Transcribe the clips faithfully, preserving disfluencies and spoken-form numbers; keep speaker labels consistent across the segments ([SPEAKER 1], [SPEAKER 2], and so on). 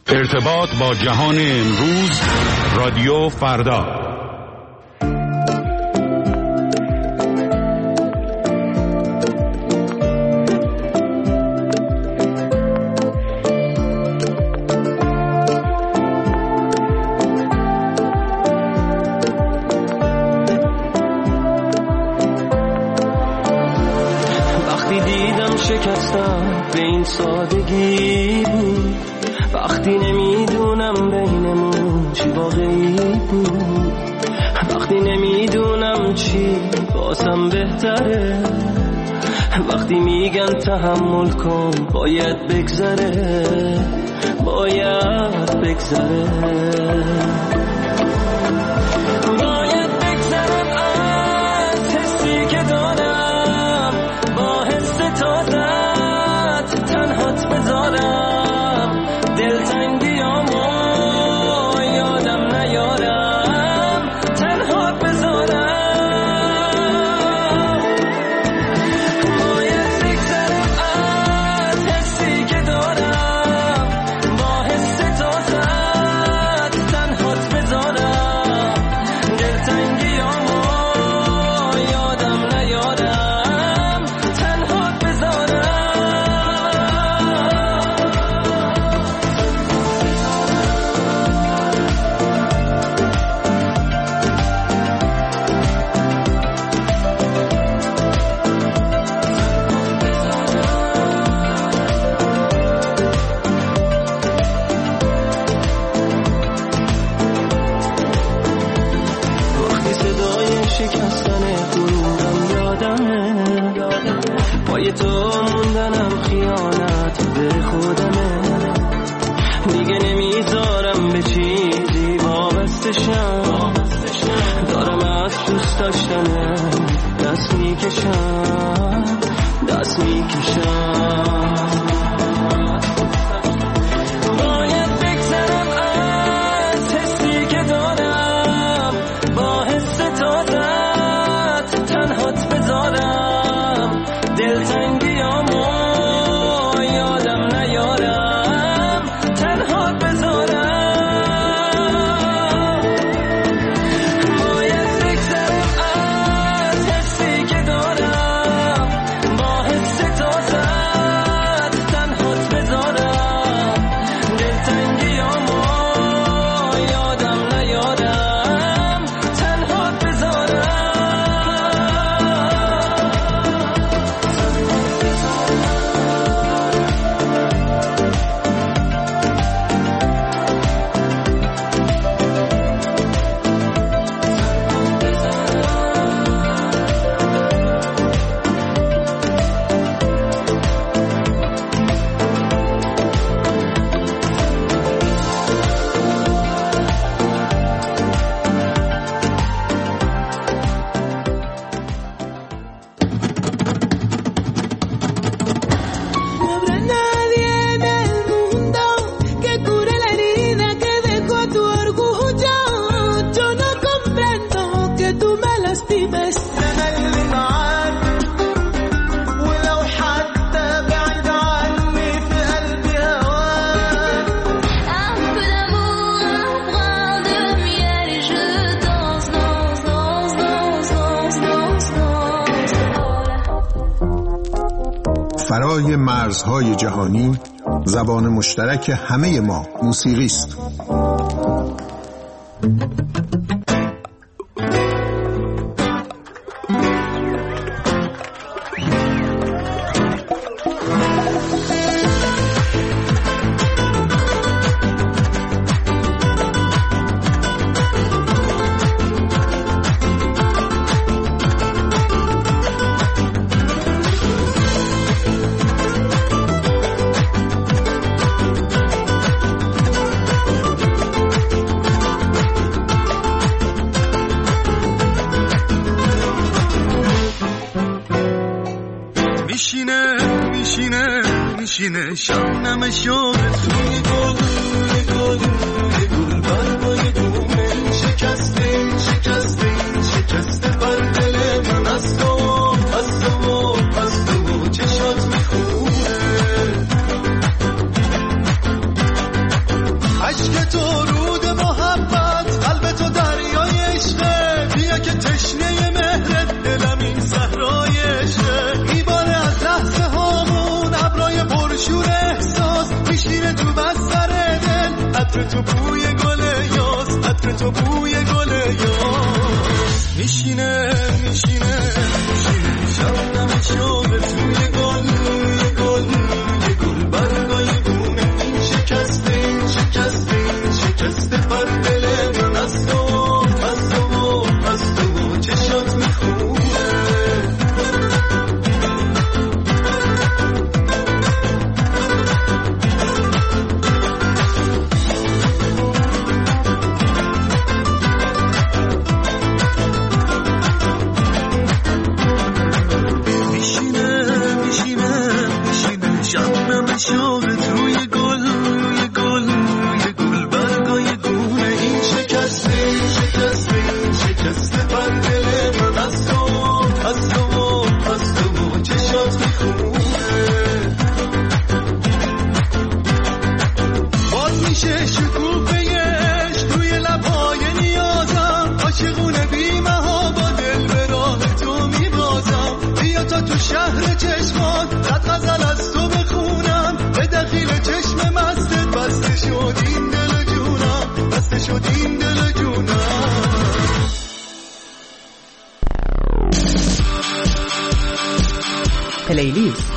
[SPEAKER 1] ارتباط با جهان امروز، رادیو فردا.
[SPEAKER 2] وقتی دیدم شکستم به این سادگی بود، وقتی نمیدونم بینمون چی واقعی بود، وقتی نمیدونم چی بازم بهتره، وقتی میگن تحمل کن باید بگذره، باید بگذره. دارم از دوست داشتنه دست میکشم، دست میکشم. باید بگذرم از حسی که دارم، با حس تازت تنهات بذارم، دلتنگیامو یادم نیارم، تنهات بذارم.
[SPEAKER 3] فرای مرزهای جهانی، زبان مشترک همه ما موسیقی است.
[SPEAKER 4] میشینه شامنم شد روی گل روی گل روی گل برگای دومه شکسته شکسته شکسته بر دل من از تو از تو از تو چشات میخونه تو رود محبت، قلب تو دریای عشقه، بیا که تشنه مهرت، دلم این صحرای عشقه. میباره از لحظه هامون ابرای پرشور احساس، میشینه تو بستر دل، عطر تو بوی گل یاس، عطر تو بوی گل یاس. میشینه میشینه میشینه شبنم شوق توی گل، یه گل یه گل برگای گونه، این شکسته این شکسته این شکسته بر دل من از تو از تو از تو چشات میخونه. شوق توی گل، روی گل، روی گل برگای گونه، این شکسته این شکسته این شکسته بر دل من از تو از تو از تو چشات میخونه. باز میشه شکوفه‌اش توی لبهای نیازم، عاشقونه بیمه ها با دل به راه تو میبازم. بیا تا تو شهر چشمات صد غزل از تو بخونم، به دخیل چشم مستت بسته شد این دل جونم، بسته شد این دل جونم.
[SPEAKER 5] پلیلیست.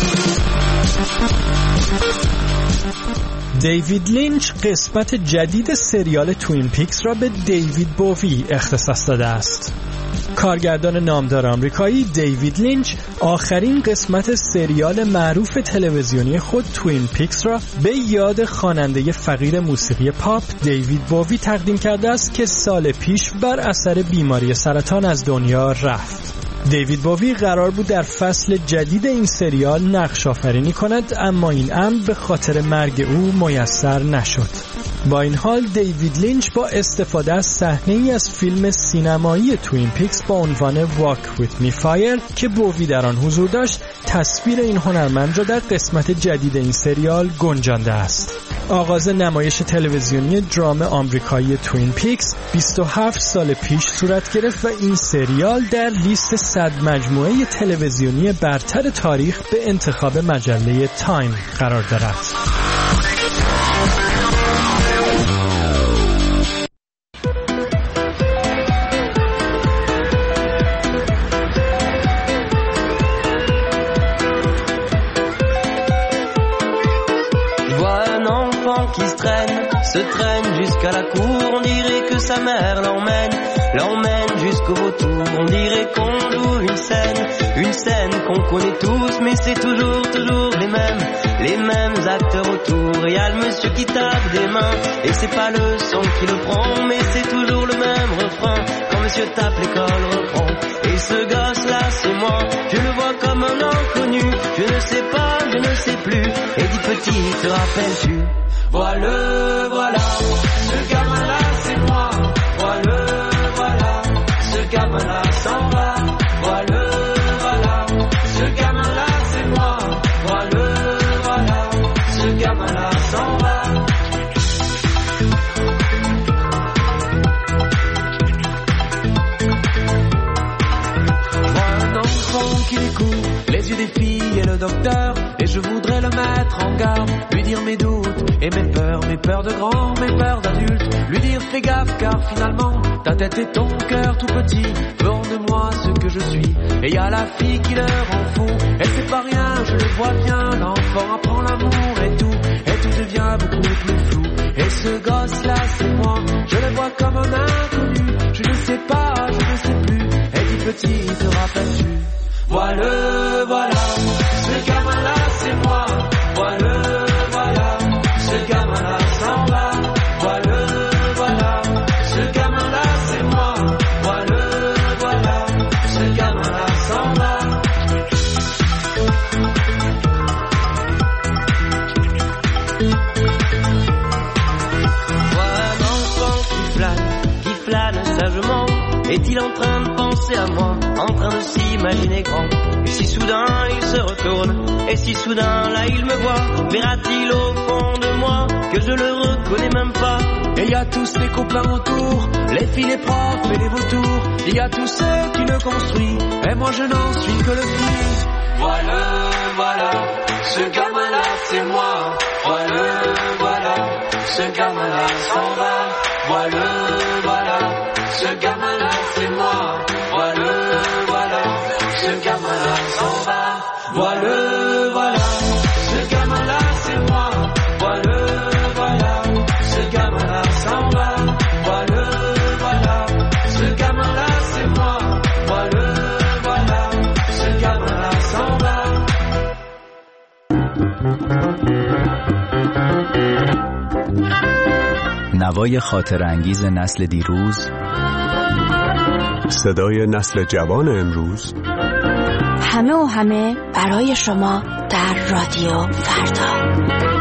[SPEAKER 5] دیوید لینچ قسمت جدید سریال توین پیکس را به دیوید بووی اختصاص داده است. کارگردان نامدار آمریکایی دیوید لینچ آخرین قسمت سریال معروف تلویزیونی خود توین پیکس را به یاد خواننده فقیر موسیقی پاپ دیوید بووی تقدیم کرده است که سال پیش بر اثر بیماری سرطان از دنیا رفت. دیوید بووی قرار بود در فصل جدید این سریال نقش آفرینی کند، اما این امر به خاطر مرگ او میسر نشد. با این حال دیوید لینچ با استفاده از صحنه‌ای از فیلم سینمایی توین پیکس با عنوان Walk With Me Fire که بووی در آن حضور داشت، تصویر این هنرمند را در قسمت جدید این سریال گنجانده است. آغاز نمایش تلویزیونی درام آمریکایی توین پیکس بیست و هفت سال پیش صورت گرفت و این سریال در لیست صد مجموعه تلویزیونی برتر تاریخ به انتخاب مجله تایم قرار دارد.
[SPEAKER 2] Qui se traîne, se traîne jusqu'à la cour, on dirait que sa mère l'emmène, l'emmène jusqu'au vautour, on dirait qu'on joue une scène, une scène qu'on connaît tous, mais c'est toujours, toujours les mêmes, les mêmes acteurs autour. Il y a le monsieur qui tape des mains, et c'est pas le son qui le prend, mais c'est toujours le même refrain, quand monsieur tape l'école reprend. Et ce gosse-là c'est moi, je le vois comme un inconnu, je ne sais pas, je ne sais plus, et dis petit, te rappelles-tu? Voilà, voilà, ce gamin-là c'est moi. Voilà, voilà, ce gamin-là s'en va. Voilà, voilà, ce gamin-là c'est moi. Voilà, voilà, ce gamin-là s'en va. Je vois un enfant qui découvre les yeux des filles et le docteur, et je voudrais le mettre en garde, lui dire mes doutes et mes peurs, mes peurs de grand, mes peurs d'adulte, lui dire fais gaffe car finalement ta tête et ton cœur tout petit feront de moi ce que je suis. Et y a la fille qui leur en fout, elle fait pas rien, je le vois bien, l'enfant apprend l'amour et tout, et tout devient beaucoup plus flou. Et ce gosse là c'est moi, je le vois comme un inconnu, je ne sais pas, je ne sais plus, et dis petit te rappelles-tu? Voilà, voilà, ce gamin là c'est moi. Voilà, voilà, ce gamin-là s'en va. Voilà, voilà, ce gamin-là c'est moi. Voilà, voilà, ce gamin-là s'en va. Voilà un enfant qui flâne, qui flâne sagement. Est-il en train de penser à moi, en train de s'imaginer grand? Et si soudain il se retourne, et si soudain là il me voit, verra-t-il au fond de moi que je le reconnais même pas. Et y a tous ses copains autour, les filles, les profs et les vautours. Il y a tous ceux qui le construisent, et moi je n'en suis que le fruit. Voilà, voilà, ce gamin-là c'est moi. Voilà, voilà, ce gamin-là s'en va. Voilà, voilà, ce gamin-là c'est moi. Voilà, voilà, ce gamin-là s'en va. Voilà, voilà, ce gamin-là c'est moi. Voilà, voilà, ce gamin-là s'en va. Voilà, voilà, ce gamin-là c'est moi. Voilà, voilà, ce gamin-là s'en va.
[SPEAKER 6] نوای خاطر انگیز نسل دیروز،
[SPEAKER 3] صدای نسل جوان امروز،
[SPEAKER 7] همه و همه برای شما در رادیو فردا.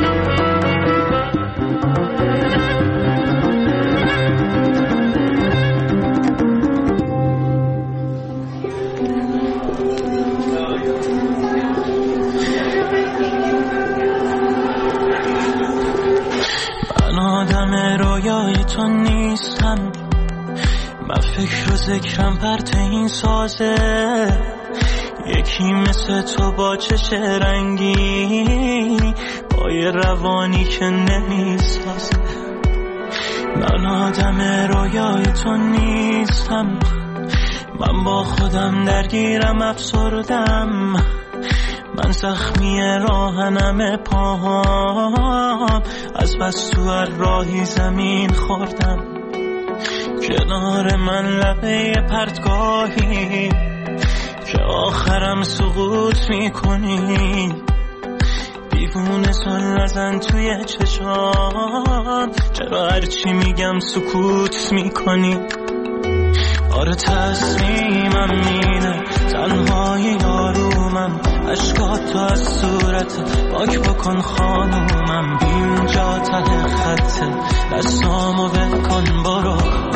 [SPEAKER 8] من آدم رویای تو نیستم، من فکر و ذکرم پرت این سازه. یکی مثل تو با چش رنگی، با یه روانی که نمیسازه. من آدم رویای تو نیستم، من با خودم درگیرم افسردم. من زخمی راهنم پاهام، از بس تو هر راهی زمین خوردم. کنار من لبه پرتگاهی که آخرم سقوط میکنی. دیوونه سن نزن توی چشام، چرا هرچی میگم سکوت میکنی. آره تصمیمم اینه، تنهای یارومم. عشقات تو از صورت پاک بکن خانومم. اینجا ته خطه، دستامو ول کن برو،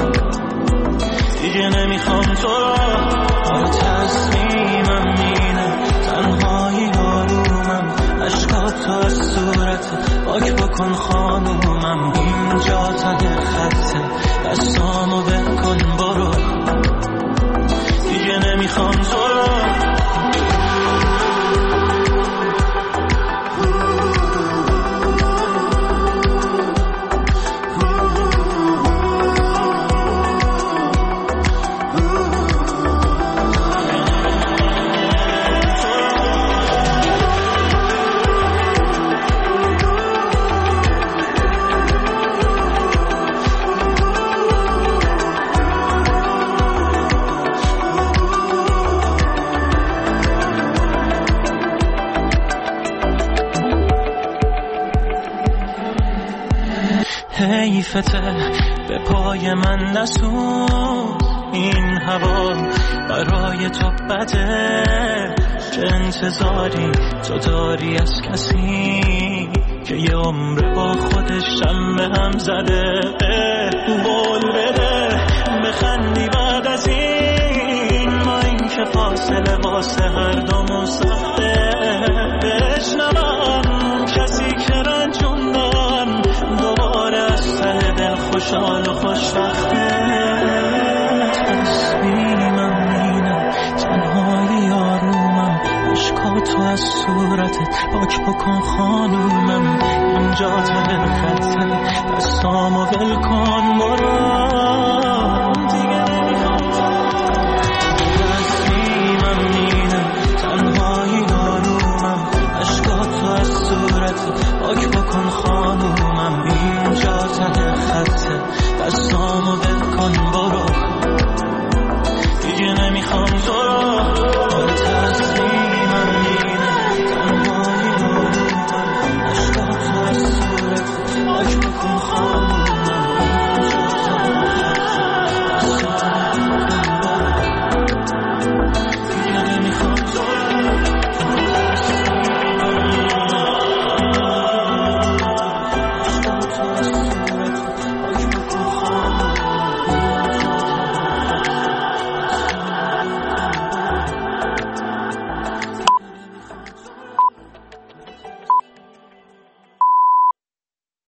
[SPEAKER 8] دیگه نمیخوام تو رو. آره تصمیمم اینه، تنهای یارومم. عشقات تو از صورت پاک بکن خانومم. اینجا ته خطه، دستامو ول کن برو، دیگه نمیخوام تو رو. حیفته به پای من نسوز، این هوا برای تو بده. چه انتظاری تو داری از کسی که یه عمر با خودش هم به هم زده؟ قول بده بخندی بعد از این، ما این که فاصله واسه هر دومون سخته. بشنوم کسی که رنجوندم دوباره از ته دل خوشحال و خوشبخته. تصمیمم اینه، تنهای یارومم. عشقاتو از صورتت پاک بکن خانومم. اینجا ته خطه، دستامو ول کن برو،